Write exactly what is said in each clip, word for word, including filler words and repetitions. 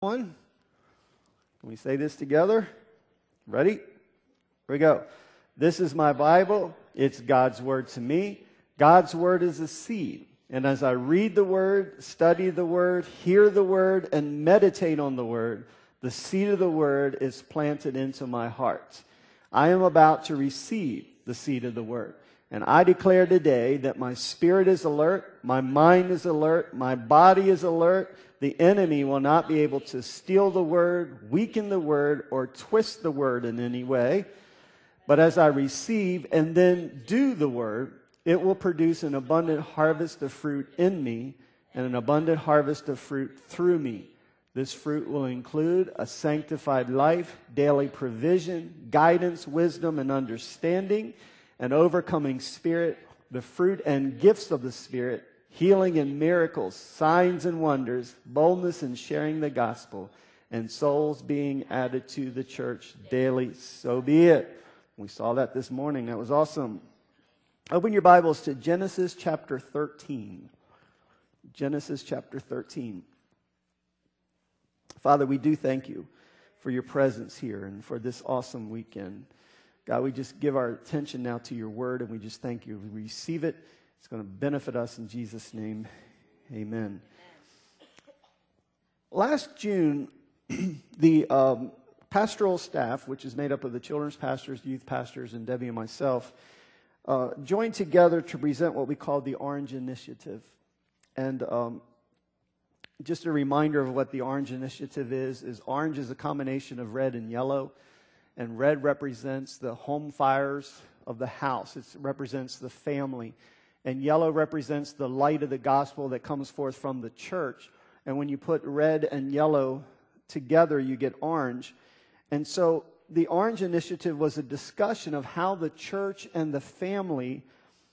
One. Can we say this together? Ready? Here we go. This is my Bible. It's God's Word to me. God's Word is a seed. And as I read the Word, study the Word, hear the Word, and meditate on the Word, the seed of the Word is planted into my heart. I am about to receive the seed of the Word. And I declare today that my spirit is alert, my mind is alert, my body is alert. The enemy will not be able to steal the Word, weaken the Word, or twist the Word in any way. But as I receive and then do the Word, it will produce an abundant harvest of fruit in me and an abundant harvest of fruit through me. This fruit will include a sanctified life, daily provision, guidance, wisdom, and understanding, an overcoming spirit, the fruit and gifts of the Spirit, healing and miracles, signs and wonders, boldness in sharing the gospel, and souls being added to the church daily. So be it. We saw that this morning. That was awesome. Open your Bibles to Genesis chapter thirteen. Genesis chapter thirteen. Father, we do thank you for your presence here and for this awesome weekend. God, we just give our attention now to your word, and we just thank you. We receive it. It's going to benefit us in Jesus' name. Amen. Last June, the um, pastoral staff, which is made up of the children's pastors, youth pastors, and Debbie and myself, uh, joined together to present what we call the Orange Initiative. And um, just a reminder of what the Orange Initiative is, is orange is a combination of red and yellow. And red represents the home fires of the house. It represents the family. And yellow represents the light of the gospel that comes forth from the church. And when you put red and yellow together, you get orange. And so the Orange Initiative was a discussion of how the church and the family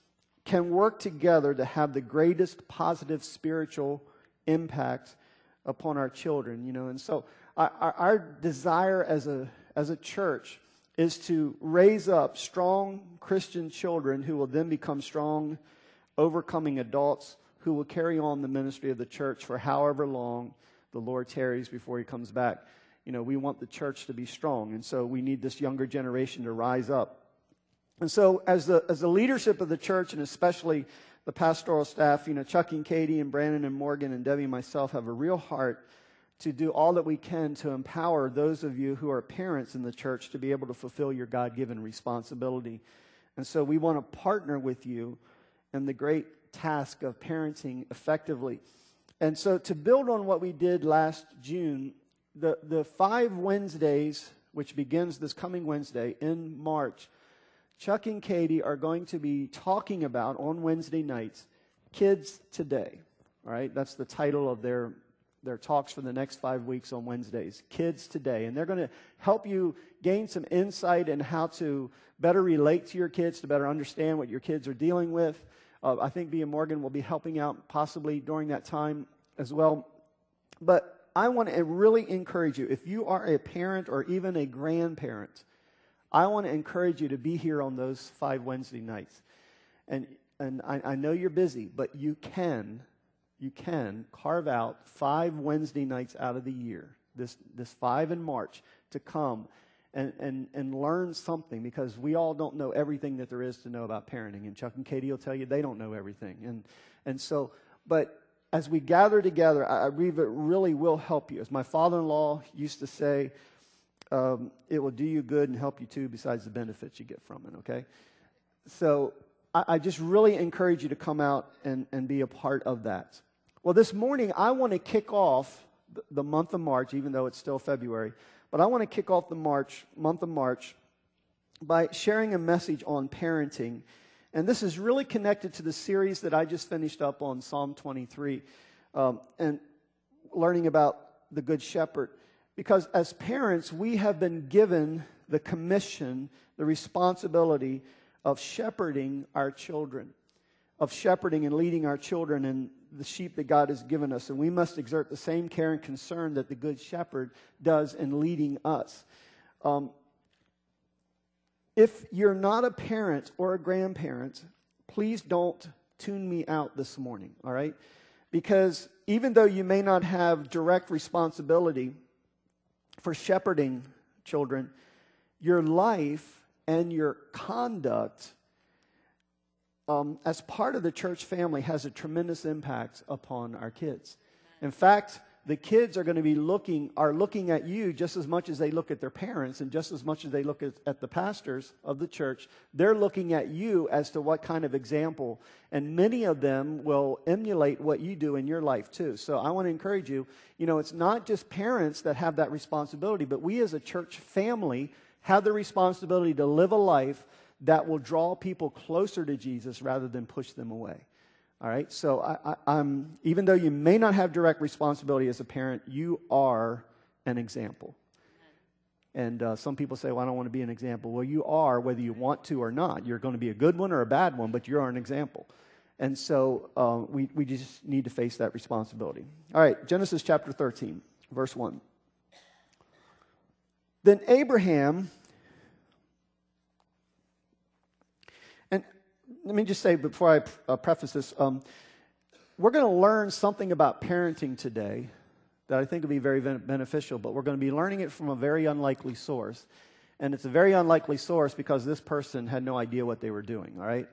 can work together to have the greatest positive spiritual impact upon our children. You know, and so our, our, our desire as a as a church is to raise up strong Christian children who will then become strong, overcoming adults who will carry on the ministry of the church for however long the Lord tarries before he comes back. You know, we want the church to be strong, and so we need this younger generation to rise up. And so as the as the leadership of the church, and especially the pastoral staff, you know, Chuck and Katie and Brandon and Morgan and Debbie and myself have a real heart to do all that we can to empower those of you who are parents in the church to be able to fulfill your God-given responsibility. And so we want to partner with you in the great task of parenting effectively. And so to build on what we did last June, the, the five Wednesdays, which begins this coming Wednesday in March, Chuck and Katie are going to be talking about on Wednesday nights, Kids Today. All right, that's the title of their their talks for the next five weeks on Wednesdays, Kids Today. And they're going to help you gain some insight in how to better relate to your kids, to better understand what your kids are dealing with. Uh, I think B and Morgan will be helping out possibly during that time as well. But I want to really encourage you, if you are a parent or even a grandparent, I want to encourage you to be here on those five Wednesday nights. And, and I, I know you're busy, but you can You can carve out five Wednesday nights out of the year, this this five in March, to come and, and, and learn something, because we all don't know everything that there is to know about parenting. And Chuck and Katie will tell you they don't know everything. And and so, but as we gather together, I, I believe it really will help you. As my father-in-law used to say, um, it will do you good and help you too, besides the benefits you get from it, okay? So I, I just really encourage you to come out and, and be a part of that. Well, this morning, I want to kick off the month of March, even though it's still February, but I want to kick off the March month of March by sharing a message on parenting. And this is really connected to the series that I just finished up on Psalm twenty-three, um, and learning about the Good Shepherd. Because as parents, we have been given the commission, the responsibility of shepherding our children, of shepherding and leading our children and the sheep that God has given us. And we must exert the same care and concern that the Good Shepherd does in leading us. Um, if you're not a parent or a grandparent, please don't tune me out this morning, all right? Because even though you may not have direct responsibility for shepherding children, your life and your conduct um, as part of the church family has a tremendous impact upon our kids. In fact, the kids are going to be looking, are looking at you just as much as they look at their parents, and just as much as they look at, at the pastors of the church. They're looking at you as to what kind of example, and many of them will emulate what you do in your life too. So I want to encourage you, you know, it's not just parents that have that responsibility, but we as a church family have the responsibility to live a life that will draw people closer to Jesus rather than push them away. All right, so I, I, I'm, even though you may not have direct responsibility as a parent, you are an example. And uh, some people say, well, I don't want to be an example. Well, you are, whether you want to or not. You're going to be a good one or a bad one, but you are an example. And so uh, we, we just need to face that responsibility. All right, Genesis chapter thirteen, verse one. Then Abraham... Let me just say before I uh, preface this, um, we're going to learn something about parenting today that I think will be very beneficial, but we're going to be learning it from a very unlikely source. And it's a very unlikely source because this person had no idea what they were doing, all right?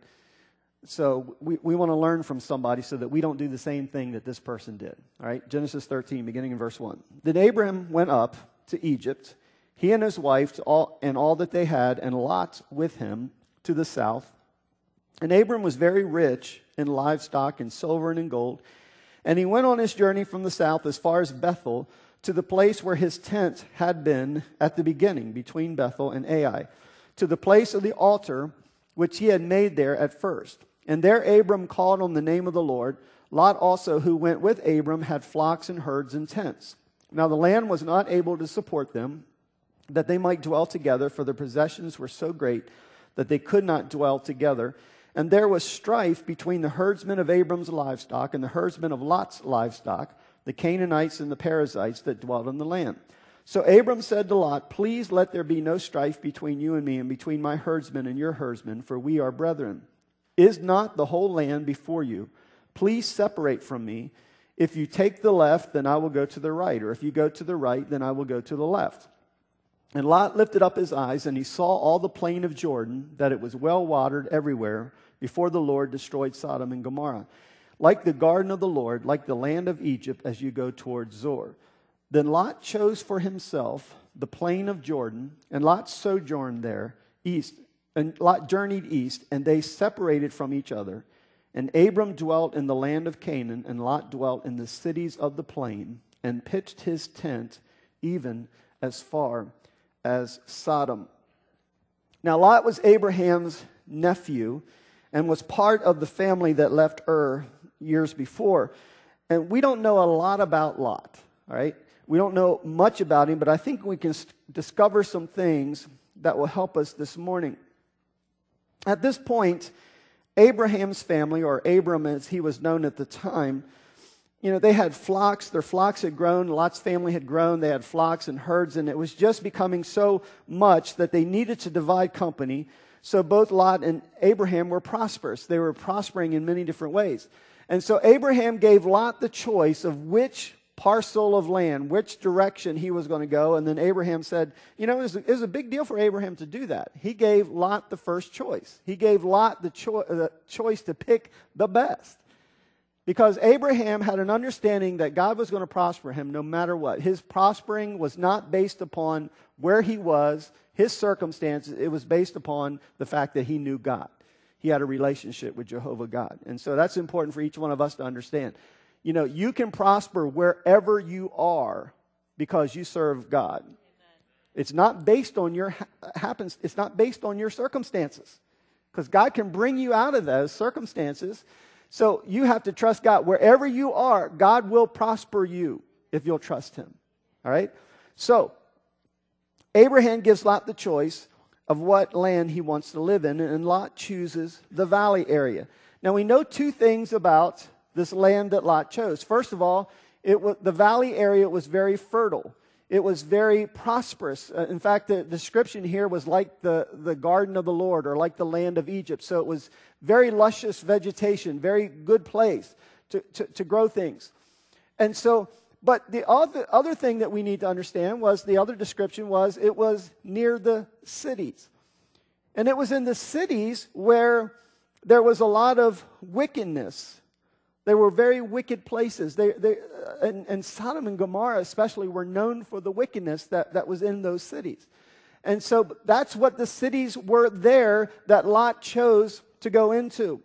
So we, we want to learn from somebody so that we don't do the same thing that this person did, all right? Genesis thirteen, beginning in verse one. Then Abraham went up to Egypt, he and his wife to all, and all that they had, and Lot with him to the south. And Abram was very rich in livestock and silver and in gold. And he went on his journey from the south as far as Bethel to the place where his tent had been at the beginning, between Bethel and Ai, to the place of the altar which he had made there at first. And there Abram called on the name of the Lord. Lot also, who went with Abram, had flocks and herds and tents. Now the land was not able to support them, that they might dwell together, for their possessions were so great that they could not dwell together. And there was strife between the herdsmen of Abram's livestock and the herdsmen of Lot's livestock, the Canaanites and the Perizzites that dwelt in the land. So Abram said to Lot, please let there be no strife between you and me, and between my herdsmen and your herdsmen, for we are brethren. Is not the whole land before you? Please separate from me. If you take the left, then I will go to the right, or if you go to the right, then I will go to the left. And Lot lifted up his eyes, and he saw all the plain of Jordan, that it was well watered everywhere, before the Lord destroyed Sodom and Gomorrah, like the garden of the Lord, like the land of Egypt, as you go towards Zoar. Then Lot chose for himself the plain of Jordan, and Lot sojourned there east, and Lot journeyed east, and they separated from each other. And Abram dwelt in the land of Canaan, and Lot dwelt in the cities of the plain, and pitched his tent even as far as Sodom. Now Lot was Abraham's nephew, and was part of the family that left Ur years before. And we don't know a lot about Lot, all right? We don't know much about him, but I think we can st- discover some things that will help us this morning. At this point, Abraham's family, or Abram as he was known at the time, you know, they had flocks. Their flocks had grown. Lot's family had grown. They had flocks and herds, and it was just becoming so much that they needed to divide company. So both Lot and Abraham were prosperous. They were prospering in many different ways. And so Abraham gave Lot the choice of which parcel of land, which direction he was going to go. And then Abraham said, you know, it was, a, it was a big deal for Abraham to do that. He gave Lot the first choice. He gave Lot the, cho- the choice to pick the best. Because Abraham had an understanding that God was going to prosper him no matter what. His prospering was not based upon where he was, his circumstances. It was based upon the fact that he knew God. He had a relationship with Jehovah God. And so that's important for each one of us to understand. You know, you can prosper wherever you are because you serve God. Amen. It's not based on your ha- happens. It's not based on your circumstances, because God can bring you out of those circumstances. So you have to trust God. Wherever you are, God will prosper you if you'll trust Him. All right? So Abraham gives Lot the choice of what land he wants to live in, and Lot chooses the valley area. Now we know two things about this land that Lot chose. First of all, it was, the valley area was very fertile. It was very prosperous. Uh, in fact, the description here was like the, the garden of the Lord, or like the land of Egypt. So it was very luscious vegetation, very good place. to, to, to grow things. And so, but the other, other thing that we need to understand was, the other description was, it was near the cities. And it was in the cities where there was a lot of wickedness. They were very wicked places. They, they, uh, and, and Sodom and Gomorrah especially were known for the wickedness that, that was in those cities. And so that's what the cities were there that Lot chose to go into.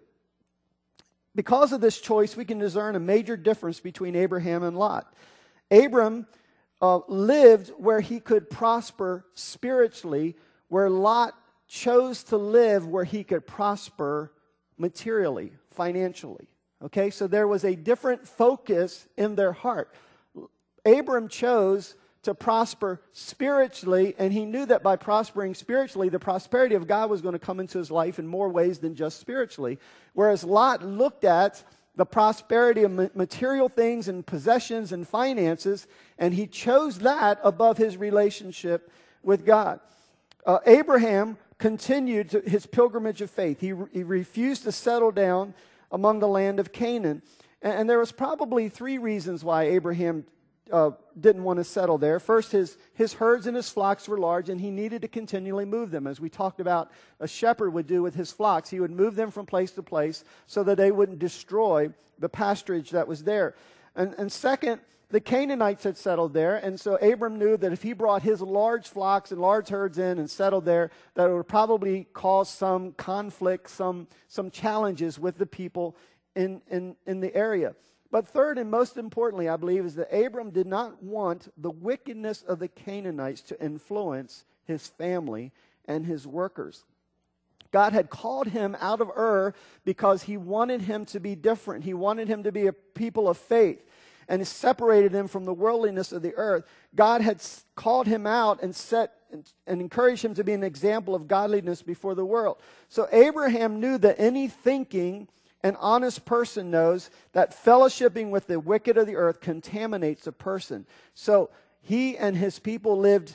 Because of this choice, we can discern a major difference between Abraham and Lot. Abram uh, lived where he could prosper spiritually, where Lot chose to live where he could prosper materially, financially. Okay, so there was a different focus in their heart. Abram chose to prosper spiritually, and he knew that by prospering spiritually, the prosperity of God was going to come into his life in more ways than just spiritually. Whereas Lot looked at the prosperity of material things and possessions and finances, and he chose that above his relationship with God. Uh, Abraham continued to his pilgrimage of faith. He, re- he refused to settle down among the land of Canaan. And, and there was probably three reasons why Abraham uh, didn't want to settle there. First, his, his herds and his flocks were large, and he needed to continually move them. As we talked about, a shepherd would do with his flocks. He would move them from place to place so that they wouldn't destroy the pasturage that was there. And, and second, the Canaanites had settled there, and so Abram knew that if he brought his large flocks and large herds in and settled there, that it would probably cause some conflict, some, some challenges with the people in, in, in the area. But third, and most importantly, I believe, is that Abram did not want the wickedness of the Canaanites to influence his family and his workers. God had called him out of Ur because he wanted him to be different. He wanted him to be a people of faith, and separated him from the worldliness of the earth. God had called him out and set and encouraged him to be an example of godliness before the world. So Abraham knew that any thinking and honest person knows that fellowshipping with the wicked of the earth contaminates a person. So he and his people lived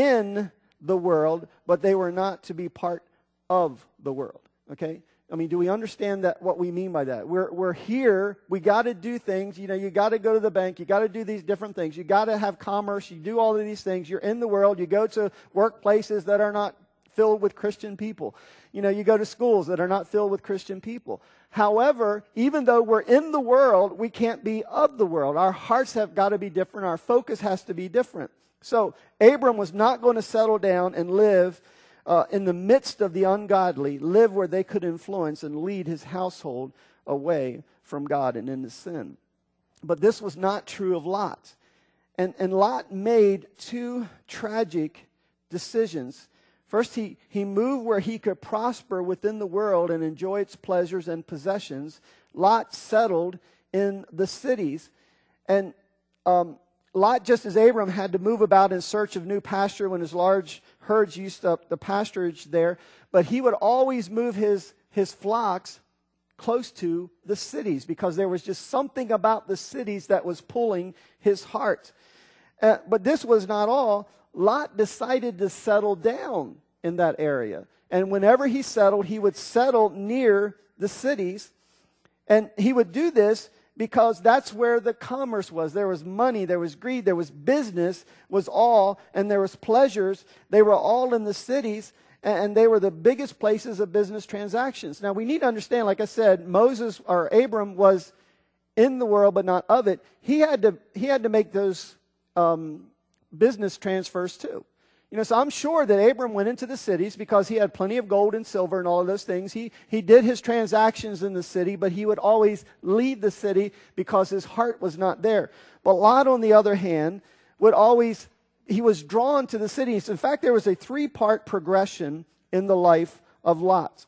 in the world, but they were not to be part of the world. Okay? I mean, do we understand that, what we mean by that? We're, we're here, we got to do things, you know, you got to go to the bank, you got to do these different things, you got to have commerce, you do all of these things, you're in the world, you go to workplaces that are not filled with Christian people. You know, you go to schools that are not filled with Christian people. However, even though we're in the world, we can't be of the world. Our hearts have got to be different, our focus has to be different. So, Abram was not going to settle down and live Uh, in the midst of the ungodly, live where they could influence and lead his household away from God and into sin. But this was not true of Lot. And, and Lot made two tragic decisions. First, he, he moved where he could prosper within the world and enjoy its pleasures and possessions. Lot settled in the cities. And um, Lot, just as Abram, had to move about in search of new pasture when his large herds used up the pasturage there. But he would always move his, his flocks close to the cities because there was just something about the cities that was pulling his heart. Uh, but this was not all. Lot decided to settle down in that area. And whenever he settled, he would settle near the cities. And he would do this because that's where the commerce was. There was money, there was greed, there was business, was all, and there was pleasures. They were all in the cities, and they were the biggest places of business transactions. Now, we need to understand, like I said, Moses, or Abram, was in the world, but not of it. He had to, he had to make those um, business transfers too. You know, so I'm sure that Abram went into the cities because he had plenty of gold and silver and all of those things. He, he did his transactions in the city, but he would always leave the city because his heart was not there. But Lot, on the other hand, would always, he was drawn to the cities. In fact, there was a three-part progression in the life of Lot.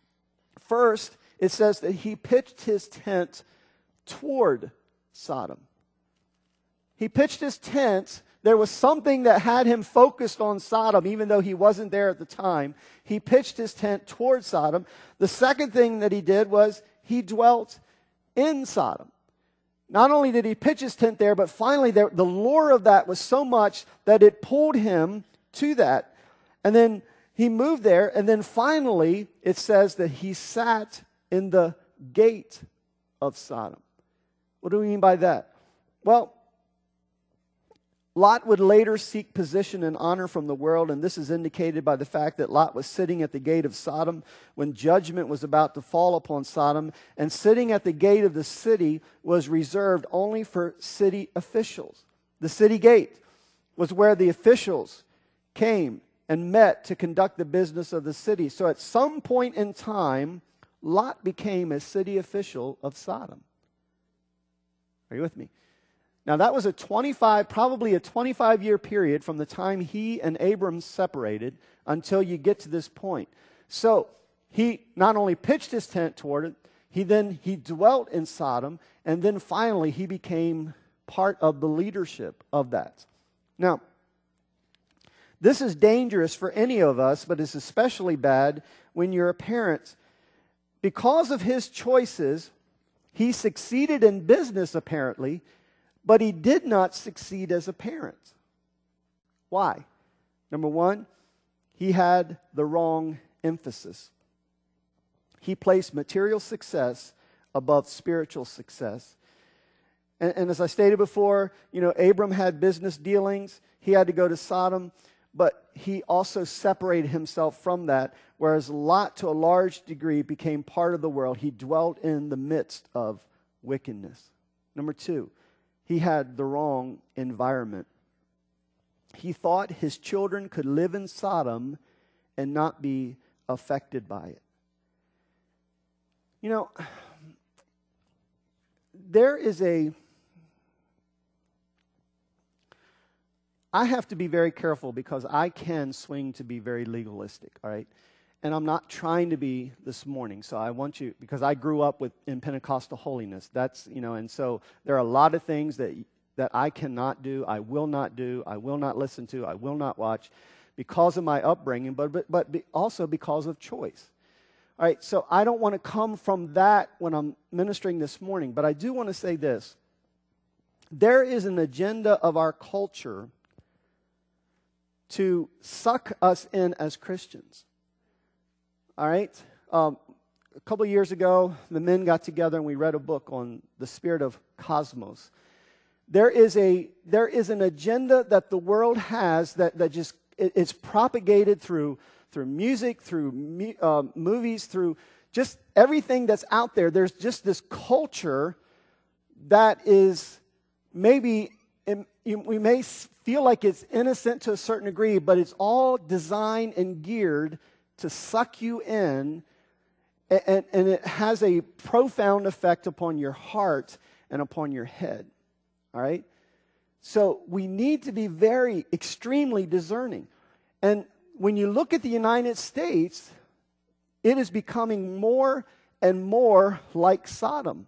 First, it says that he pitched his tent toward Sodom. He pitched his tent. There was something that had him focused on Sodom, even though he wasn't there at the time. He pitched his tent toward Sodom. The second thing that he did was he dwelt in Sodom. Not only did he pitch his tent there, but finally there, the lure of that was so much that it pulled him to that. And then he moved there, and then finally it says that he sat in the gate of Sodom. What do we mean by that? Well, Lot would later seek position and honor from the world, and this is indicated by the fact that Lot was sitting at the gate of Sodom when judgment was about to fall upon Sodom, and sitting at the gate of the city was reserved only for city officials. The city gate was where the officials came and met to conduct the business of the city. So at some point in time, Lot became a city official of Sodom. Are you with me? Now that was a twenty-five, probably a twenty-five year period from the time he and Abram separated until you get to this point. So he not only pitched his tent toward it, he then he dwelt in Sodom, and then finally he became part of the leadership of that. Now, this is dangerous for any of us, but it's especially bad when you're a parent. Because of his choices, he succeeded in business apparently, but he did not succeed as a parent. Why? Number one, he had the wrong emphasis. He placed material success above spiritual success. And, and as I stated before, you know, Abram had business dealings. He had to go to Sodom, but he also separated himself from that, whereas Lot, to a large degree, became part of the world. He dwelt in the midst of wickedness. Number two, he had the wrong environment. He thought his children could live in Sodom and not be affected by it. You know, there is a... I have to be very careful because I can swing to be very legalistic, all right? And I'm not trying to be this morning, so I want you, because I grew up with in Pentecostal holiness. That's, you know, and so there are a lot of things that that I cannot do, I will not do, I will not listen to, I will not watch because of my upbringing, but but, but be also because of choice. All right, so I don't want to come from that when I'm ministering this morning, but I do want to say this. There is an agenda of our culture to suck us in as Christians. All right? Um, a couple of years ago, the men got together and we read a book on the spirit of cosmos. There is a there is an agenda that the world has that, that just it, it's propagated through through music, through mu- uh, movies, through just everything that's out there. There's just this culture that is maybe in, we may feel like it's innocent to a certain degree, but it's all designed and geared to suck you in, and, and it has a profound effect upon your heart and upon your head. All right? So we need to be very, extremely discerning. And when you look at the United States, it is becoming more and more like Sodom.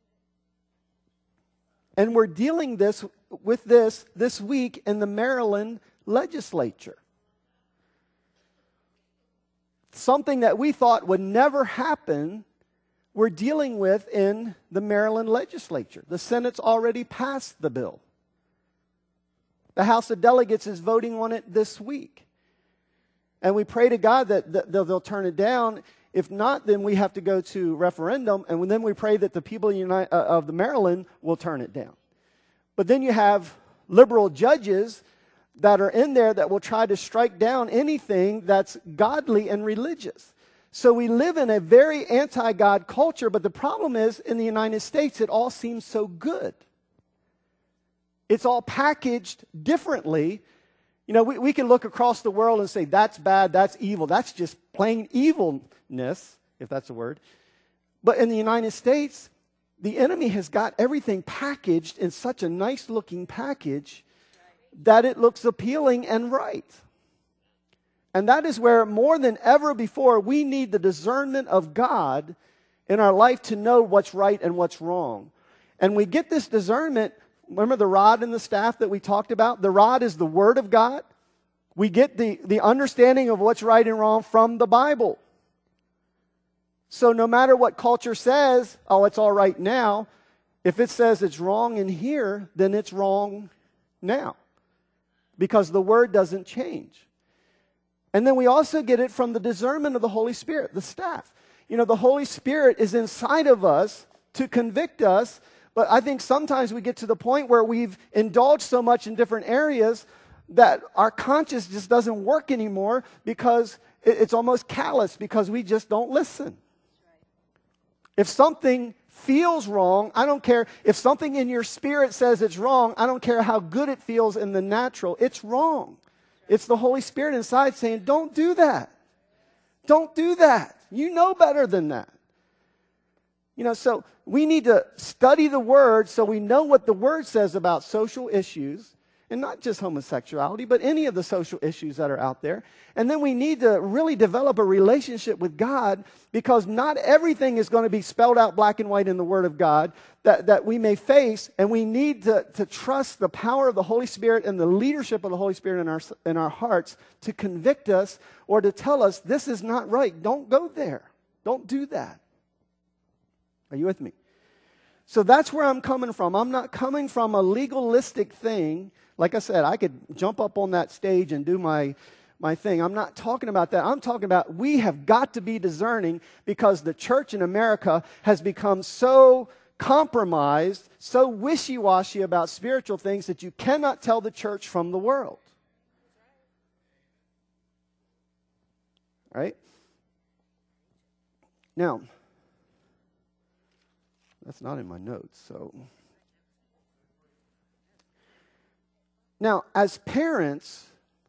And we're dealing this with this this week in the Maryland legislature. Something that we thought would never happen, we're dealing with in the Maryland legislature. The Senate's already passed the bill. The House of Delegates is voting on it this week. And we pray to God that, that they'll, they'll turn it down. If not, then we have to go to referendum, and then we pray that the people United, uh, of the Maryland will turn it down. But then you have liberal judges that are in there that will try to strike down anything that's godly and religious. So we live in a very anti-God culture, but the problem is, in the United States, it all seems so good. It's all packaged differently. You know, we, we can look across the world and say, that's bad, that's evil. That's just plain evilness, if that's a word. But in the United States, the enemy has got everything packaged in such a nice-looking package that it looks appealing and right. And that is where, more than ever before, we need the discernment of God in our life to know what's right and what's wrong. And we get this discernment. Remember the rod and the staff that we talked about? The rod is the Word of God. We get the, the understanding of what's right and wrong from the Bible. So no matter what culture says, oh, it's all right now, if it says it's wrong in here, then it's wrong now. Because the Word doesn't change. And then we also get it from the discernment of the Holy Spirit, the staff. You know, the Holy Spirit is inside of us to convict us But I think sometimes we get to the point where we've indulged so much in different areas that our conscience just doesn't work anymore because it's almost callous because we just don't listen. If something feels wrong, I don't care. If something in your spirit says it's wrong, I don't care how good it feels in the natural. It's wrong. It's the Holy Spirit inside saying, don't do that. Don't do that. You know better than that. You know, so we need to study the Word so we know what the Word says about social issues, and not just homosexuality, but any of the social issues that are out there. And then we need to really develop a relationship with God, because not everything is going to be spelled out black and white in the Word of God that, that we may face. And we need to, to trust the power of the Holy Spirit and the leadership of the Holy Spirit in our, in our hearts to convict us or to tell us this is not right. Don't go there. Don't do that. Are you with me? So that's where I'm coming from. I'm not coming from a legalistic thing. Like I said, I could jump up on that stage and do my, my thing. I'm not talking about that. I'm talking about we have got to be discerning, because the church in America has become so compromised, so wishy-washy about spiritual things that you cannot tell the church from the world. Right? Now, that's not in my notes, so... Now, as parents,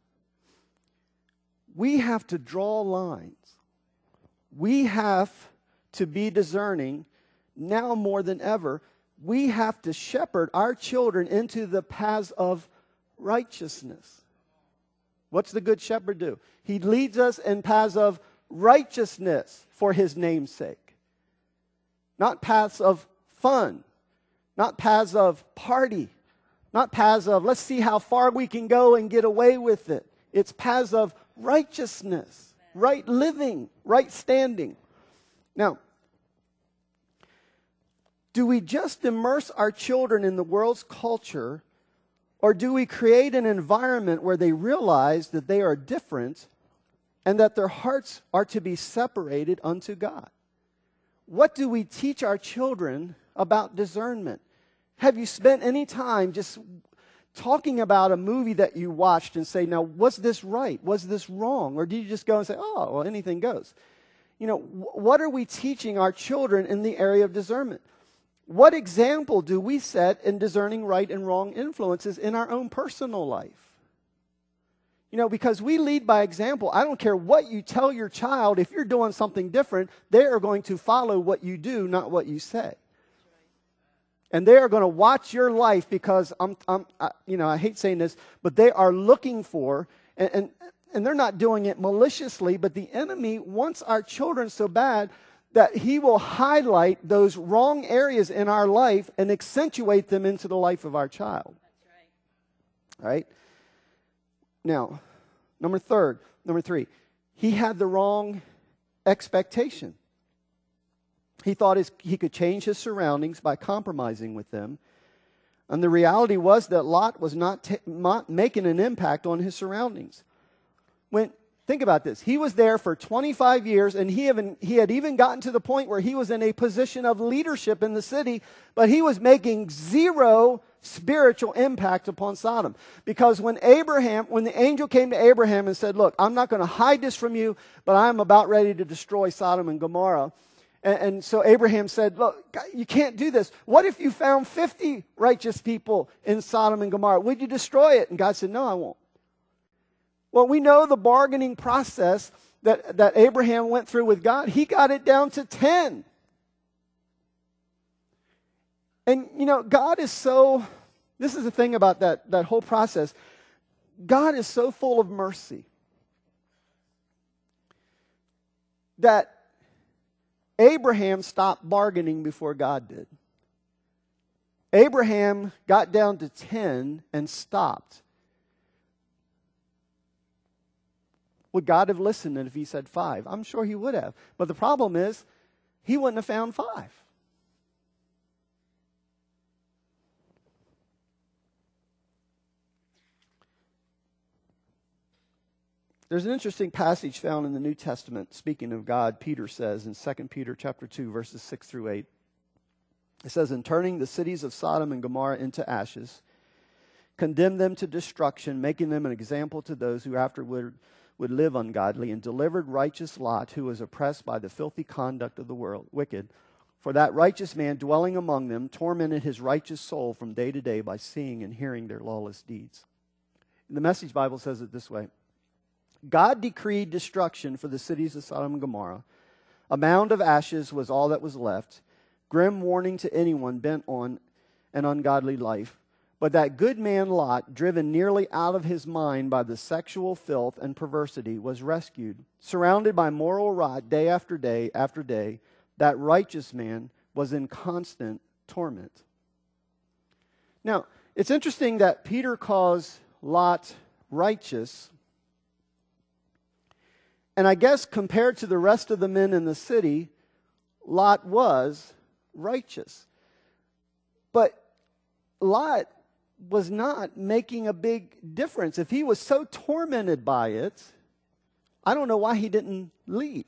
we have to draw lines. We have to be discerning now more than ever. We have to shepherd our children into the paths of righteousness. What's the good shepherd do? He leads us in paths of righteousness for his name's sake. Not paths of fun. Not paths of party. Not paths of, let's see how far we can go and get away with it. It's paths of righteousness, right living, right standing. Now, do we just immerse our children in the world's culture, or do we create an environment where they realize that they are different and that their hearts are to be separated unto God? What do we teach our children about discernment? Have you spent any time just talking about a movie that you watched and say, now, was this right? Was this wrong? Or do you just go and say, oh, well, anything goes? You know, wh- what are we teaching our children in the area of discernment? What example do we set in discerning right and wrong influences in our own personal life? You know, because we lead by example. I don't care what you tell your child. If you're doing something different, they are going to follow what you do, not what you say. And they are going to watch your life because, I'm, I'm, I, you know, I hate saying this, but they are looking for, and, and, and they're not doing it maliciously, but the enemy wants our children so bad that he will highlight those wrong areas in our life and accentuate them into the life of our child. That's right. All right? Now, number third, number three, he had the wrong expectation. He thought his, he could change his surroundings by compromising with them. And the reality was that Lot was not, t- not making an impact on his surroundings. When, think about this. He was there for twenty-five years, and he, even, he had even gotten to the point where he was in a position of leadership in the city, but he was making zero spiritual impact upon Sodom. Because when Abraham, when the angel came to Abraham and said, look, I'm not going to hide this from you, but I'm about ready to destroy Sodom and Gomorrah. And, and so Abraham said, look, God, you can't do this. What if you found fifty righteous people in Sodom and Gomorrah? Would you destroy it? And God said, no, I won't. Well, we know the bargaining process that, that Abraham went through with God. He got it down to ten. And, you know, God is so, this is the thing about that, that whole process. God is so full of mercy that Abraham stopped bargaining before God did. Abraham got down to ten and stopped. Would God have listened if he said five? I'm sure he would have. But the problem is, he wouldn't have found five. There's an interesting passage found in the New Testament, speaking of God. Peter says in Second Peter chapter two, verses six through eight, It says, in turning the cities of Sodom and Gomorrah into ashes, condemned them to destruction, making them an example to those who afterward would live ungodly, and delivered righteous Lot, who was oppressed by the filthy conduct of the world, wicked. For that righteous man dwelling among them tormented his righteous soul from day to day by seeing and hearing their lawless deeds. The Message Bible says it this way. God decreed destruction for the cities of Sodom and Gomorrah. A mound of ashes was all that was left, grim warning to anyone bent on an ungodly life. But that good man Lot, driven nearly out of his mind by the sexual filth and perversity, was rescued. Surrounded by moral rot day after day after day, that righteous man was in constant torment. Now, it's interesting that Peter calls Lot righteous. And I guess compared to the rest of the men in the city, Lot was righteous. But Lot was not making a big difference. If he was so tormented by it, I don't know why he didn't leave.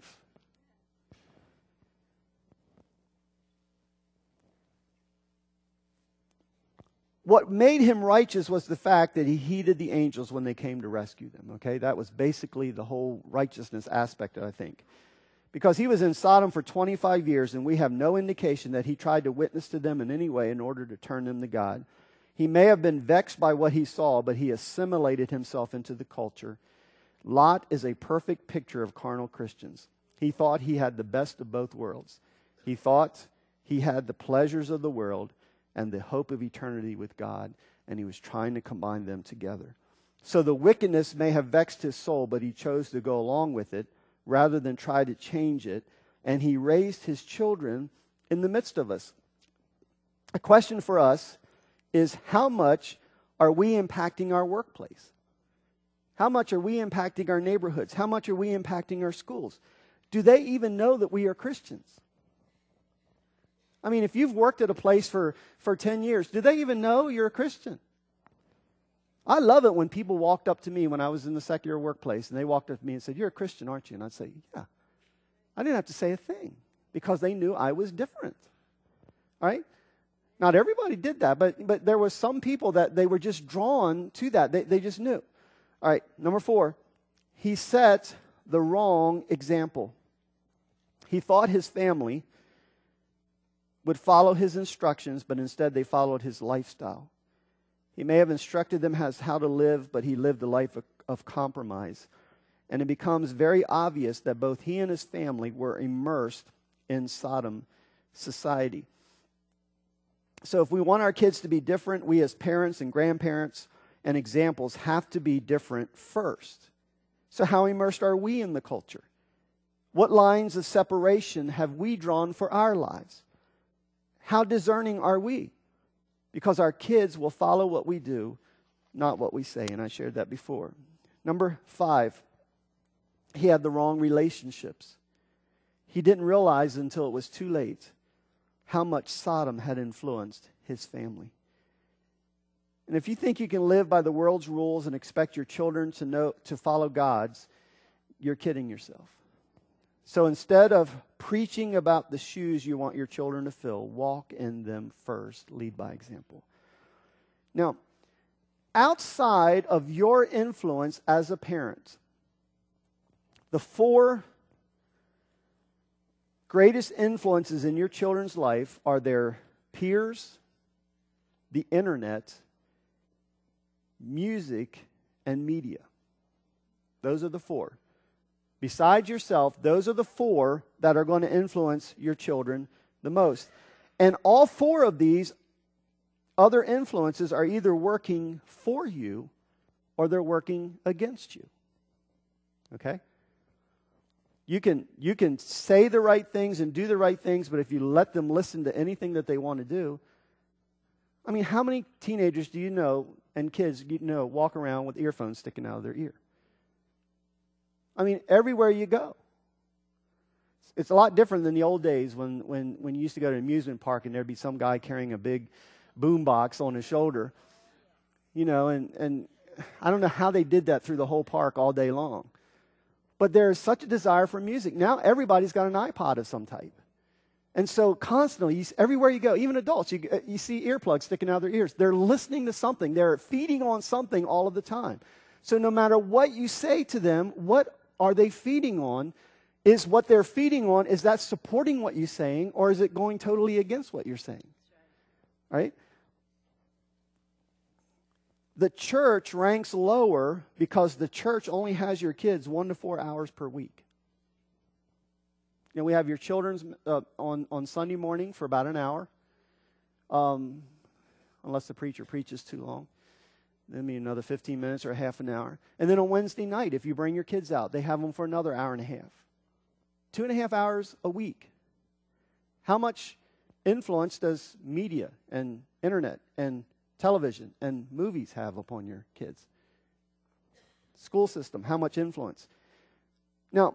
What made him righteous was the fact that he heeded the angels when they came to rescue them. Okay, that was basically the whole righteousness aspect, I think. Because he was in Sodom for twenty-five years, and we have no indication that he tried to witness to them in any way in order to turn them to God. He may have been vexed by what he saw, but he assimilated himself into the culture. Lot is a perfect picture of carnal Christians. He thought he had the best of both worlds. He thought he had the pleasures of the world and the hope of eternity with God, and he was trying to combine them together. So the wickedness may have vexed his soul, but he chose to go along with it rather than try to change it, and he raised his children in the midst of us. A question for us is, how much are we impacting our workplace? How much are we impacting our neighborhoods? How much are we impacting our schools? Do they even know that we are Christians? I mean, if you've worked at a place for, for ten years, do they even know you're a Christian? I love it when people walked up to me when I was in the secular workplace, and they walked up to me and said, "You're a Christian, aren't you?" And I'd say, "Yeah." I didn't have to say a thing because they knew I was different. All right? Not everybody did that, but, but there were some people that they were just drawn to that. They, they just knew. All right, number four, he set the wrong example. He thought his family would follow his instructions, but instead they followed his lifestyle. He may have instructed them as how to live, but he lived a life of, of compromise. And it becomes very obvious that both he and his family were immersed in Sodom society. So if we want our kids to be different, we as parents and grandparents and examples have to be different first. So how immersed are we in the culture? What lines of separation have we drawn for our lives? How discerning are we? Because our kids will follow what we do, not what we say. And I shared that before. Number five, he had the wrong relationships. He didn't realize until it was too late how much Sodom had influenced his family. And if you think you can live by the world's rules and expect your children to know to follow God's, you're kidding yourself. So instead of preaching about the shoes you want your children to fill, walk in them first. Lead by example. Now, outside of your influence as a parent, the four greatest influences in your children's life are their peers, the internet, music, and media. Those are the four. Besides yourself, those are the four that are going to influence your children the most. And all four of these other influences are either working for you or they're working against you. Okay? You can, you can say the right things and do the right things, but if you let them listen to anything that they want to do, I mean, how many teenagers do you know and kids you know walk around with earphones sticking out of their ear? I mean, everywhere you go. It's a lot different than the old days when, when, when you used to go to an amusement park and there'd be some guy carrying a big boom box on his shoulder. You know, and, and I don't know how they did that through the whole park all day long. But there's such a desire for music. Now everybody's got an iPod of some type. And so constantly, you, everywhere you go, even adults, you, you see earplugs sticking out of their ears. They're listening to something. They're feeding on something all of the time. So no matter what you say to them, what are they feeding on? Is what they're feeding on, is that supporting what you're saying, or is it going totally against what you're saying? Right? The church ranks lower because the church only has your kids one to four hours per week. You know, we have your children's uh, on, on Sunday morning for about an hour, um, unless the preacher preaches too long. Then maybe another fifteen minutes or a half an hour. And then on Wednesday night, if you bring your kids out, they have them for another hour and a half. Two and a half hours a week. How much influence does media and internet and television and movies have upon your kids? School system, how much influence? Now,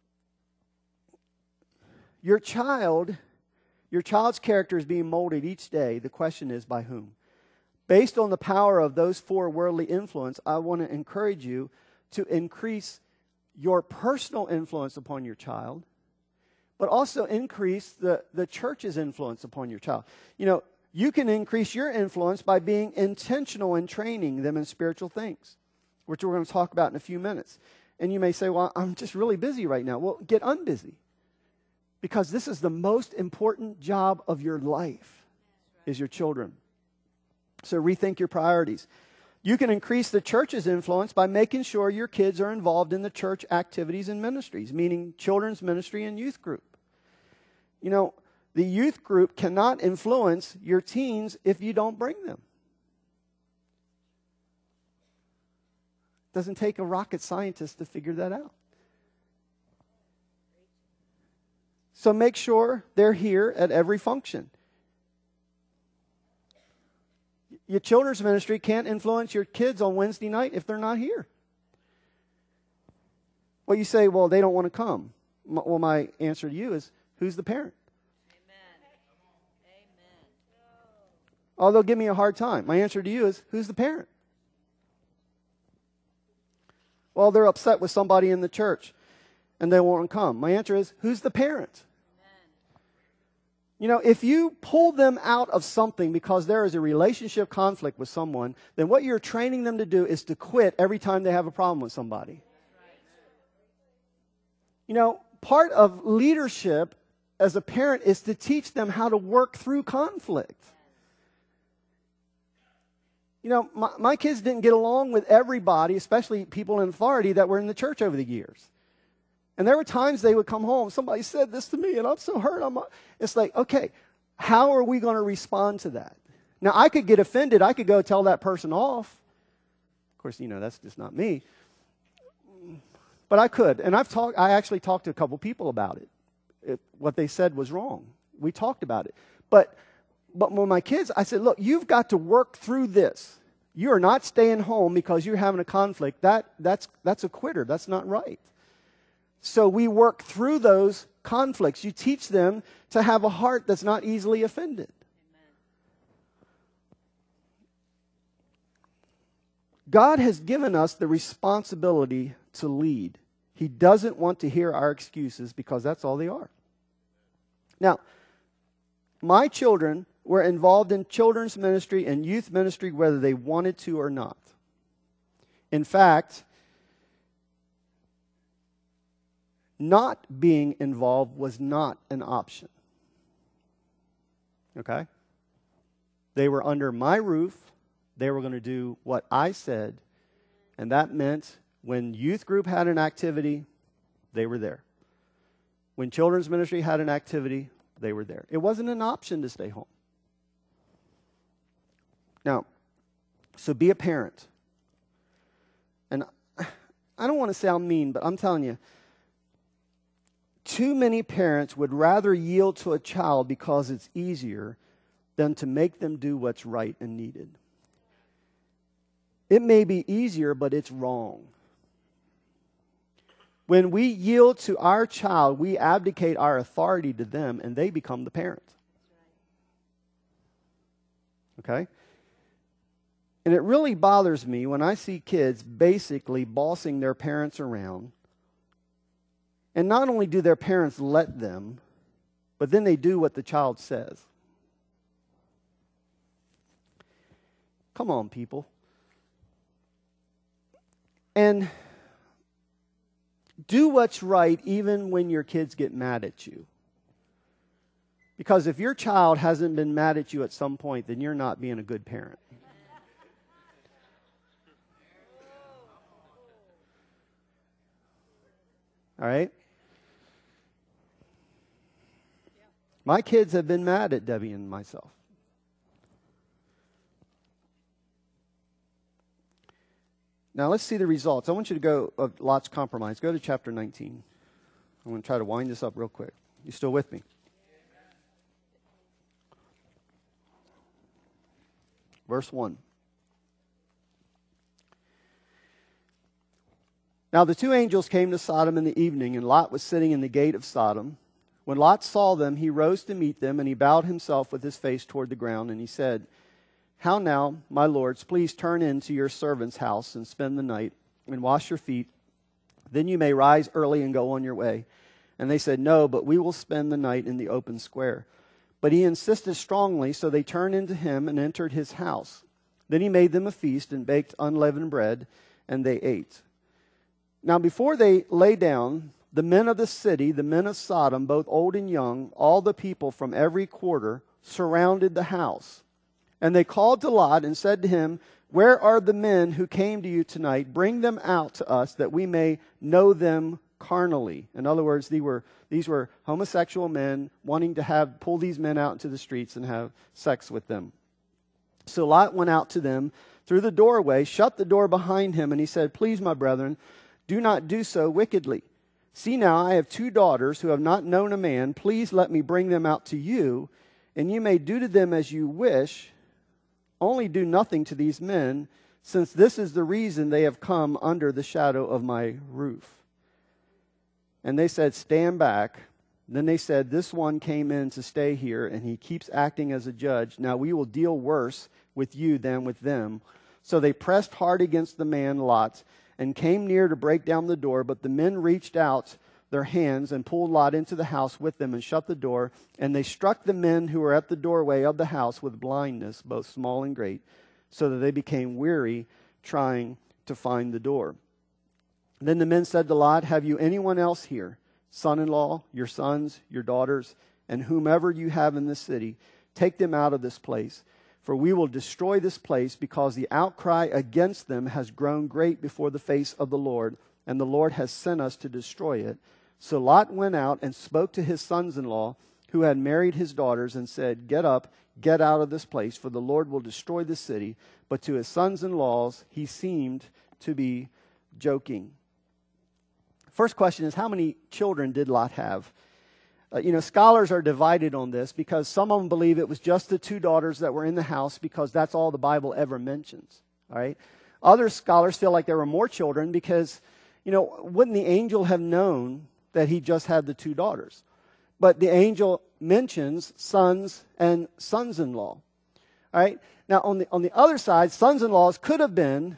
your child, your child's character is being molded each day. The question is, by whom? Based on the power of those four worldly influence, I want to encourage you to increase your personal influence upon your child, but also increase the, the church's influence upon your child. You know, you can increase your influence by being intentional in training them in spiritual things, which we're going to talk about in a few minutes. And you may say, well, I'm just really busy right now. Well, get unbusy. Because this is the most important job of your life, is your children. So rethink your priorities. You can increase the church's influence by making sure your kids are involved in the church activities and ministries, meaning children's ministry and youth group. You know, the youth group cannot influence your teens if you don't bring them. It doesn't take a rocket scientist to figure that out. So make sure they're here at every function. Your children's ministry can't influence your kids on Wednesday night if they're not here. Well, you say, well, they don't want to come. Well, my answer to you is, who's the parent? Amen. Amen. Oh, they'll give me a hard time. My answer to you is, who's the parent? Well, they're upset with somebody in the church and they won't come. My answer is, who's the parent? You know, if you pull them out of something because there is a relationship conflict with someone, then what you're training them to do is to quit every time they have a problem with somebody. You know, part of leadership as a parent is to teach them how to work through conflict. You know, my, my kids didn't get along with everybody, especially people in authority that were in the church over the years. And there were times they would come home, somebody said this to me, and I'm so hurt. I'm, it's like, okay, how are we going to respond to that? Now, I could get offended. I could go tell that person off. Of course, you know, that's just not me. But I could. And I've talked. I actually talked to a couple people about it. it. What they said was wrong. We talked about it. But, but when my kids, I said, look, you've got to work through this. You are not staying home because you're having a conflict. That, that's, that's a quitter. That's not right. So we work through those conflicts. You teach them to have a heart that's not easily offended. Amen. God has given us the responsibility to lead. He doesn't want to hear our excuses because that's all they are. Now, my children were involved in children's ministry and youth ministry whether they wanted to or not. In fact, not being involved was not an option. Okay? They were under my roof. They were going to do what I said. And that meant when youth group had an activity, they were there. When children's ministry had an activity, they were there. It wasn't an option to stay home. Now, so be a parent. And I don't want to sound mean, but I'm telling you, too many parents would rather yield to a child because it's easier than to make them do what's right and needed. It may be easier, but it's wrong. When we yield to our child, we abdicate our authority to them, and they become the parent. Okay? And it really bothers me when I see kids basically bossing their parents around. And not only do their parents let them, but then they do what the child says. Come on, people. And do what's right even when your kids get mad at you. Because if your child hasn't been mad at you at some point, then you're not being a good parent. All right? My kids have been mad at Debbie and myself. Now let's see the results. I want you to go of Lot's compromise. Go to chapter nineteen. I'm going to try to wind this up real quick. You still with me? Verse one. Now the two angels came to Sodom in the evening, and Lot was sitting in the gate of Sodom. When Lot saw them, he rose to meet them, and he bowed himself with his face toward the ground, and he said, "How now, my lords, please turn into your servant's house and spend the night, and wash your feet. Then you may rise early and go on your way." And they said, "No, but we will spend the night in the open square." But he insisted strongly, so they turned into him and entered his house. Then he made them a feast and baked unleavened bread, and they ate. Now before they lay down, the men of the city, the men of Sodom, both old and young, all the people from every quarter, surrounded the house. And they called to Lot and said to him, "Where are the men who came to you tonight? Bring them out to us that we may know them carnally." In other words, these were, these were homosexual men wanting to have pull these men out into the streets and have sex with them. So Lot went out to them through the doorway, shut the door behind him, and he said, "Please, my brethren, do not do so wickedly. See now, I have two daughters who have not known a man. Please let me bring them out to you, and you may do to them as you wish. Only do nothing to these men, since this is the reason they have come under the shadow of my roof." And they said, "Stand back." Then they said, "This one came in to stay here, and he keeps acting as a judge. Now we will deal worse with you than with them." So they pressed hard against the man Lot, and came near to break down the door, but the men reached out their hands and pulled Lot into the house with them and shut the door. And they struck the men who were at the doorway of the house with blindness, both small and great, so that they became weary trying to find the door. Then the men said to Lot, "Have you anyone else here, son-in-law, your sons, your daughters, and whomever you have in this city? Take them out of this place. For we will destroy this place, because the outcry against them has grown great before the face of the Lord, and the Lord has sent us to destroy it." So Lot went out and spoke to his sons-in-law, who had married his daughters, and said, "Get up, get out of this place, for the Lord will destroy the city." But to his sons-in-laws he seemed to be joking. First question is, how many children did Lot have? Uh, you know, scholars are divided on this, because some of them believe it was just the two daughters that were in the house, because that's all the Bible ever mentions. All right. Other scholars feel like there were more children, because, you know, wouldn't the angel have known that he just had the two daughters? But the angel mentions sons and sons-in-law. All right. Now, on the on the other side, sons-in-laws could have been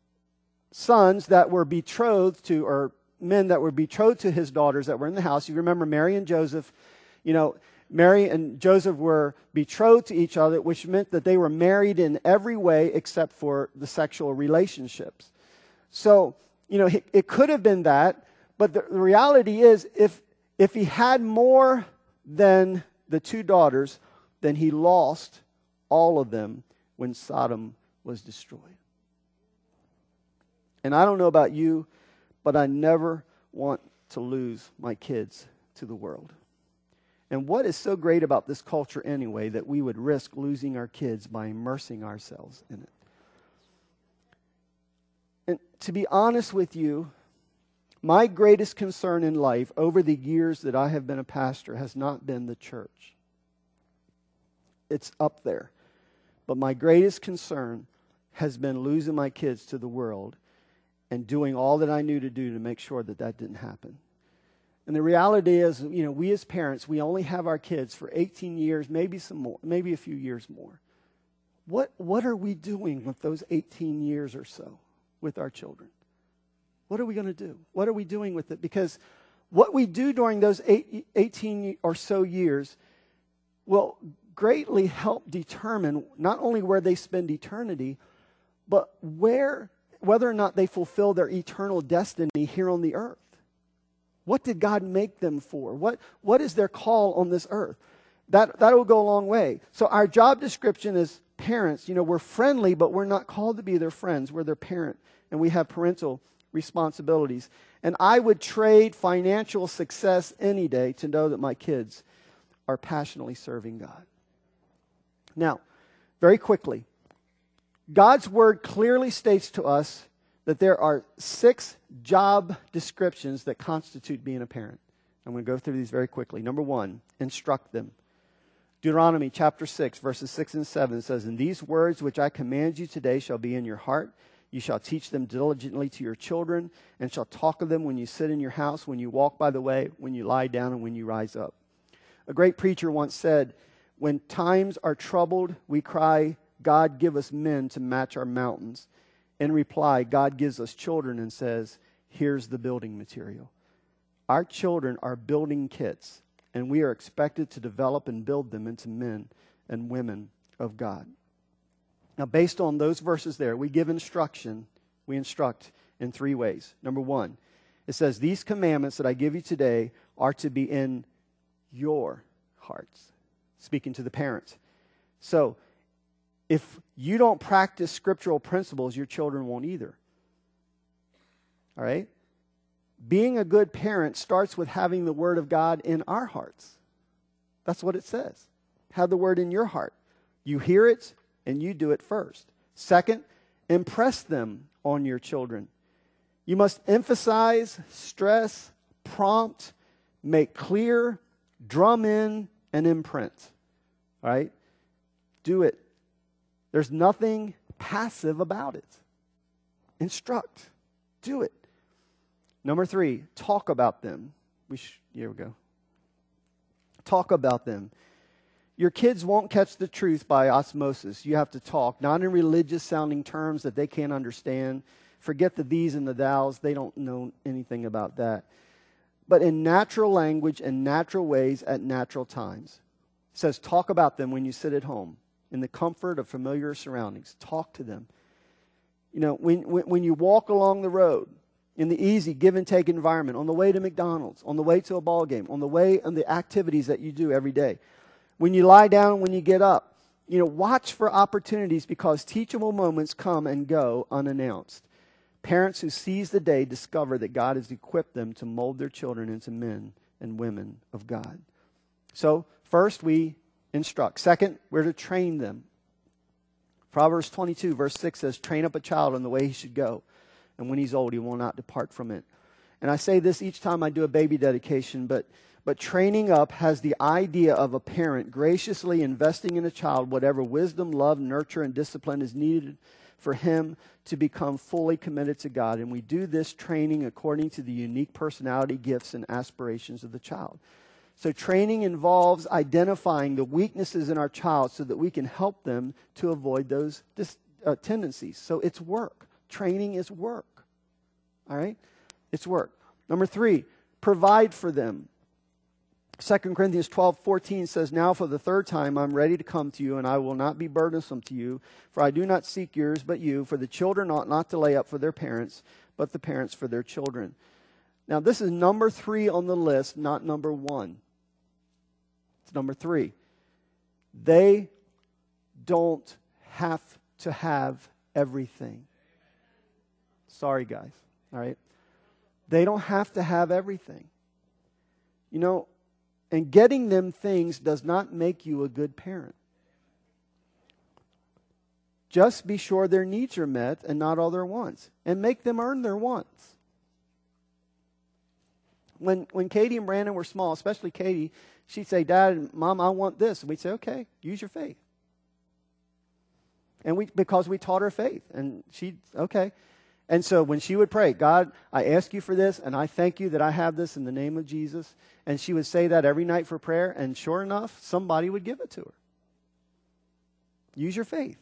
sons that were betrothed to, or men that were betrothed to his daughters that were in the house. You remember Mary and Joseph, you know, Mary and Joseph were betrothed to each other, which meant that they were married in every way except for the sexual relationships. So, you know, it, it could have been that, but the, the reality is, if if he had more than the two daughters, then he lost all of them when Sodom was destroyed. And I don't know about you, but I never want to lose my kids to the world. And what is so great about this culture anyway, that we would risk losing our kids by immersing ourselves in it? And to be honest with you, my greatest concern in life over the years that I have been a pastor has not been the church. It's up there. But my greatest concern has been losing my kids to the world, and doing all that I knew to do to make sure that that didn't happen. And the reality is, you know, we as parents, we only have our kids for eighteen years, maybe some more, maybe a few years more. What, what are we doing with those eighteen years or so with our children? What are we going to do? What are we doing with it? Because what we do during those eight, eighteen or so years will greatly help determine not only where they spend eternity, but where, whether or not they fulfill their eternal destiny here on the earth. What did God make them for? What, what is their call on this earth? That, that will go a long way. So our job description as parents, you know, we're friendly, but we're not called to be their friends. We're their parent, and we have parental responsibilities. And I would trade financial success any day to know that my kids are passionately serving God. Now, very quickly, God's Word clearly states to us that there are six job descriptions that constitute being a parent. I'm going to go through these very quickly. Number one, instruct them. Deuteronomy chapter six, verses six and seven says, "And these words which I command you today shall be in your heart. You shall teach them diligently to your children, and shall talk of them when you sit in your house, when you walk by the way, when you lie down, and when you rise up." A great preacher once said, "When times are troubled, we cry, 'God, give us men to match our mountains.' In reply, God gives us children and says, 'Here's the building material.'" Our children are building kits, and we are expected to develop and build them into men and women of God. Now, based on those verses there, we give instruction. We instruct in three ways. Number one, it says, "These commandments that I give you today are to be in your hearts." Speaking to the parents. So, if you don't practice scriptural principles, your children won't either. All right? Being a good parent starts with having the Word of God in our hearts. That's what it says. Have the Word in your heart. You hear it, and you do it first. Second, impress them on your children. You must emphasize, stress, prompt, make clear, drum in, and imprint. All right? Do it. There's nothing passive about it. Instruct. Do it. Number three, talk about them. We sh- here we go. Talk about them. Your kids won't catch the truth by osmosis. You have to talk, not in religious sounding terms that they can't understand. Forget the these and the thous. They don't know anything about that. But in natural language and natural ways at natural times. It says talk about them when you sit at home in the comfort of familiar surroundings. Talk to them. You know, when, when, when you walk along the road, in the easy give and take environment, on the way to McDonald's, on the way to a ball game, on the way on the activities that you do every day. When you lie down, when you get up, you know, watch for opportunities because teachable moments come and go unannounced. Parents who seize the day discover that God has equipped them to mold their children into men and women of God. So, first we instruct. Second, we're to train them. Proverbs twenty-two verse six says, "Train up a child in the way he should go, and when he's old, he will not depart from it." And I say this each time I do a baby dedication, but, but training up has the idea of a parent graciously investing in a child whatever wisdom, love, nurture, and discipline is needed for him to become fully committed to God. And we do this training according to the unique personality, gifts, and aspirations of the child. So training involves identifying the weaknesses in our child so that we can help them to avoid those dis, uh, tendencies. So it's work. Training is work. All right? It's work. Number three, provide for them. Second Corinthians twelve fourteen says, "Now for the third time I'm ready to come to you, and I will not be burdensome to you, for I do not seek yours but you, for the children ought not to lay up for their parents, but the parents for their children." Now this is number three on the list, not number one. It's number three. They don't have to have everything. Sorry, guys. All right? They don't have to have everything. You know, and getting them things does not make you a good parent. Just be sure their needs are met and not all their wants. And make them earn their wants. When when Katie and Brandon were small, especially Katie, she'd say, "Dad and Mom, I want this." And we'd say, "Okay, use your faith." And we because we taught her faith. And she'd, okay. And so when she would pray, "God, I ask you for this, and I thank you that I have this in the name of Jesus." And she would say that every night for prayer, and sure enough, somebody would give it to her. Use your faith.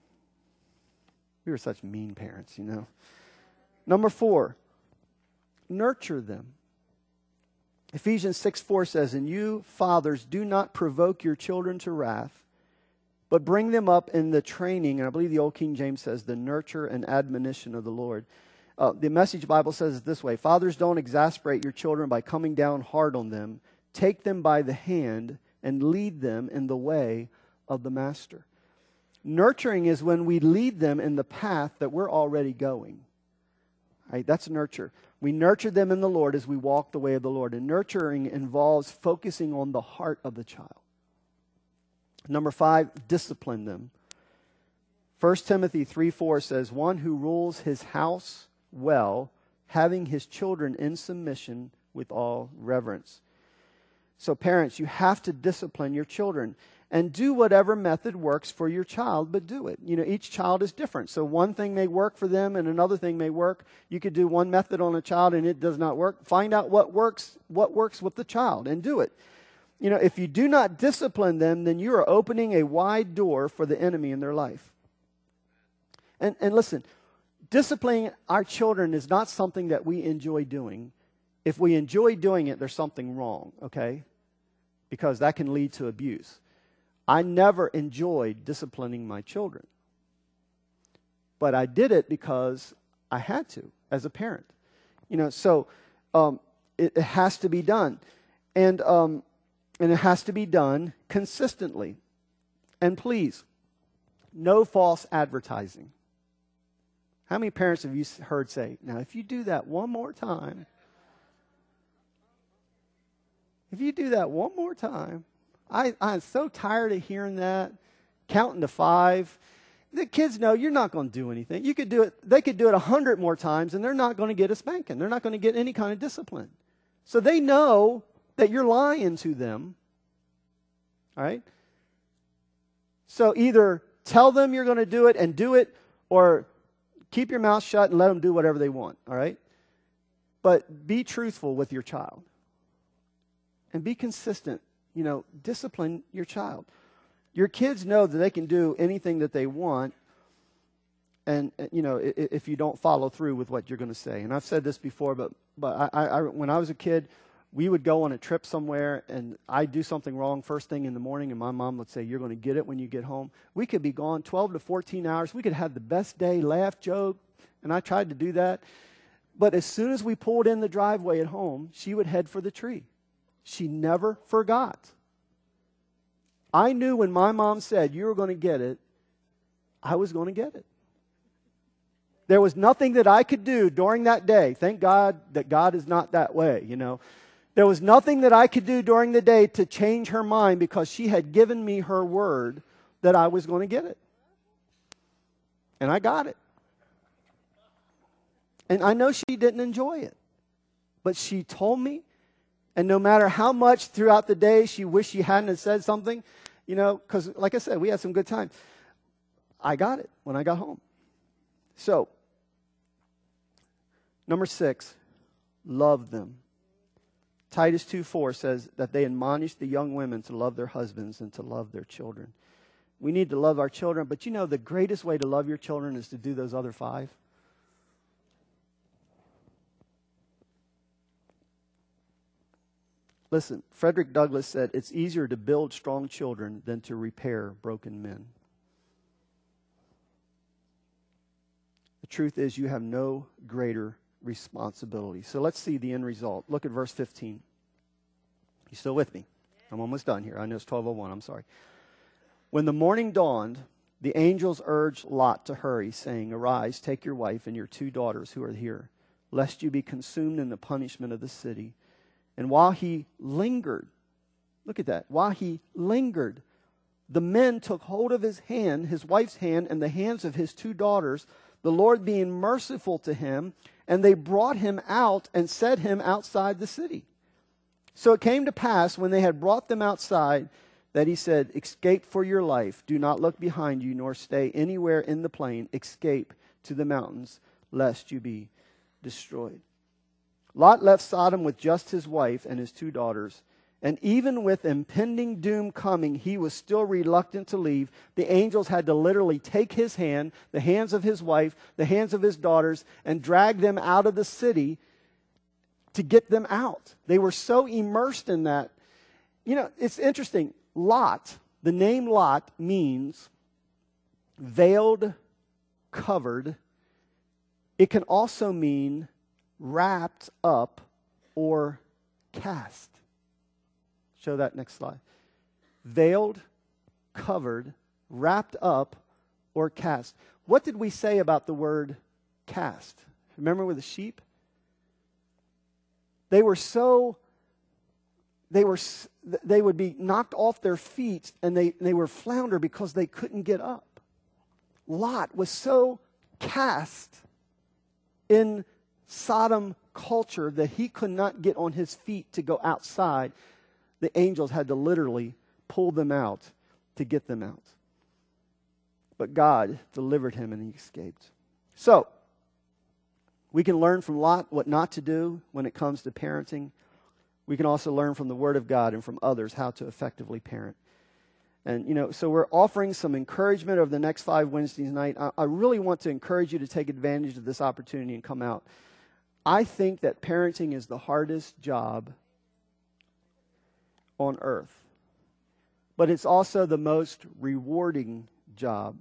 We were such mean parents, you know. Number four. nurture them. Ephesians six four says, and you, fathers, do not provoke your children to wrath, but bring them up in the training, and I believe the Old King James says, the nurture and admonition of the Lord. Uh, the Message Bible says it this way, fathers, don't exasperate your children by coming down hard on them. Take them by the hand and lead them in the way of the master. Nurturing is when we lead them in the path that we're already going. Right? That's nurture. We nurture them in the Lord as we walk the way of the Lord. And nurturing involves focusing on the heart of the child. Number five, discipline them. First Timothy three four says, one who rules his house well, having his children in submission with all reverence. So parents, you have to discipline your children. And do whatever method works for your child, but do it. You know, each child is different. So one thing may work for them and another thing may work. You could do one method on a child and it does not work. Find out what works, what works with the child and do it. You know, if you do not discipline them, then you are opening a wide door for the enemy in their life. And, and listen, disciplining our children is not something that we enjoy doing. If we enjoy doing it, there's something wrong, okay? Because that can lead to abuse. I never enjoyed disciplining my children. But I did it because I had to as a parent. You know, so um, it, it has to be done. And, um, and it has to be done consistently. And please, no false advertising. How many parents have you heard say, now if you do that one more time, if you do that one more time, I, I'm so tired of hearing that, counting to five. The kids know you're not going to do anything. You could do it, they could do it a hundred more times and they're not going to get a spanking. They're not going to get any kind of discipline. So they know that you're lying to them. All right? So either tell them you're going to do it and do it, or keep your mouth shut and let them do whatever they want. All right? But be truthful with your child. And be consistent. You know, discipline your child. Your kids know that they can do anything that they want, and, you know, if you don't follow through with what you're going to say. And I've said this before, but but I, I when I was a kid, we would go on a trip somewhere, and I'd do something wrong first thing in the morning, and my mom would say, you're going to get it when you get home. We could be gone twelve to fourteen hours. We could have the best day, laugh, joke, and I tried to do that. But as soon as we pulled in the driveway at home, she would head for the tree. She never forgot. I knew when my mom said, you were going to get it, I was going to get it. There was nothing that I could do during that day. Thank God that God is not that way, you know. There was nothing that I could do during the day to change her mind, because she had given me her word that I was going to get it. And I got it. And I know she didn't enjoy it. But she told me. And no matter how much throughout the day she wished she hadn't have said something, you know, because like I said, we had some good time. I got it when I got home. So, number six, love them. Titus two four says that they admonish the young women to love their husbands and to love their children. We need to love our children, but you know the greatest way to love your children is to do those other five. Listen, Frederick Douglass said, it's easier to build strong children than to repair broken men. The truth is, you have no greater responsibility. So let's see the end result. Look at verse fifteen. You still with me? I'm almost done here. I know it's twelve oh one. I'm sorry. When the morning dawned, the angels urged Lot to hurry, saying, arise, take your wife and your two daughters who are here, lest you be consumed in the punishment of the city. And while he lingered, look at that, while he lingered, the men took hold of his hand, his wife's hand, and the hands of his two daughters, the Lord being merciful to him, and they brought him out and set him outside the city. So it came to pass, when they had brought them outside, that he said, escape for your life. Do not look behind you, nor stay anywhere in the plain. Escape to the mountains, lest you be destroyed. Lot left Sodom with just his wife and his two daughters. And even with impending doom coming, he was still reluctant to leave. The angels had to literally take his hand, the hands of his wife, the hands of his daughters, and drag them out of the city to get them out. They were so immersed in that. You know, it's interesting. Lot, the name Lot means veiled, covered. It can also mean wrapped up or cast. Show that next slide. Veiled, covered, wrapped up, or cast. What did we say about the word cast? Remember with the sheep? They were so, they were, they would be knocked off their feet and they, they were flounder because they couldn't get up. Lot was so cast in Sodom culture that he could not get on his feet to go outside. The angels had to literally pull them out to get them out. But God delivered him and he escaped. So, we can learn from Lot what not to do when it comes to parenting. We can also learn from the Word of God and from others how to effectively parent. And, you know, so we're offering some encouragement over the next five Wednesdays night. I, I really want to encourage you to take advantage of this opportunity and come out. I think that parenting is the hardest job on earth. But it's also the most rewarding job.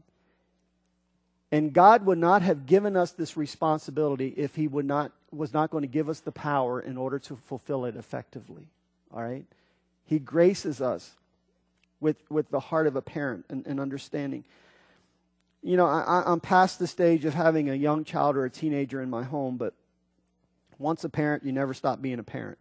And God would not have given us this responsibility if He would not was not going to give us the power in order to fulfill it effectively. All right? He graces us with, with the heart of a parent and, and understanding. You know, I, I'm past the stage of having a young child or a teenager in my home, but once a parent, you never stop being a parent.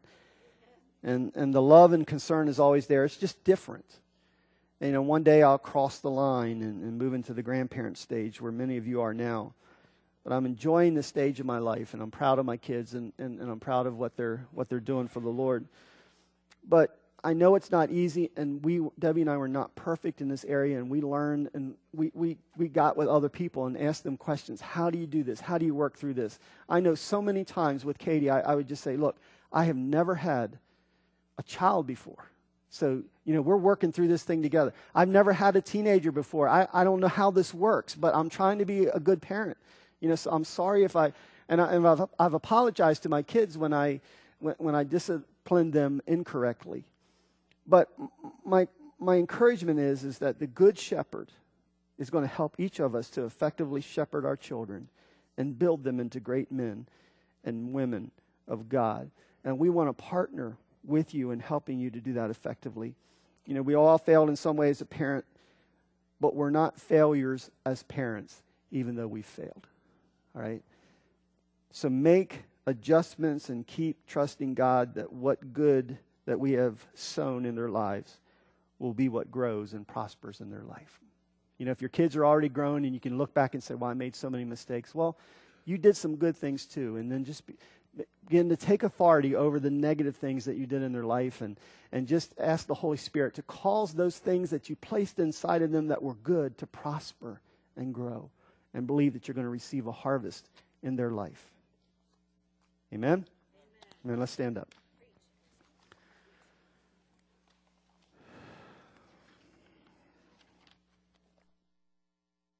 And and the love and concern is always there. It's just different. And, you know, one day I'll cross the line and, and move into the grandparent stage where many of you are now. But I'm enjoying this stage of my life, and I'm proud of my kids, and, and, and I'm proud of what they're what they're doing for the Lord. But I know it's not easy, and we, Debbie and I, were not perfect in this area, and we learned, and we, we, we got with other people and asked them questions. How do you do this? How do you work through this? I know so many times with Katie, I, I would just say, look, I have never had a child before. So, you know, we're working through this thing together. I've never had a teenager before. I, I don't know how this works, but I'm trying to be a good parent. You know, so I'm sorry if I, and, I, and I've, I've apologized to my kids when I, when, when I disciplined them incorrectly. But my my encouragement is, is that the Good Shepherd is going to help each of us to effectively shepherd our children and build them into great men and women of God. And we want to partner with you in helping you to do that effectively. You know, we all failed in some ways as a parent, but we're not failures as parents, even though we failed. All right? So make adjustments and keep trusting God that what good that we have sown in their lives will be what grows and prospers in their life. You know, if your kids are already grown and you can look back and say, well, I made so many mistakes. Well, you did some good things too. And then just be, begin to take authority over the negative things that you did in their life, and, and just ask the Holy Spirit to cause those things that you placed inside of them that were good to prosper and grow, and believe that you're going to receive a harvest in their life. Amen? Amen. Amen. Let's stand up.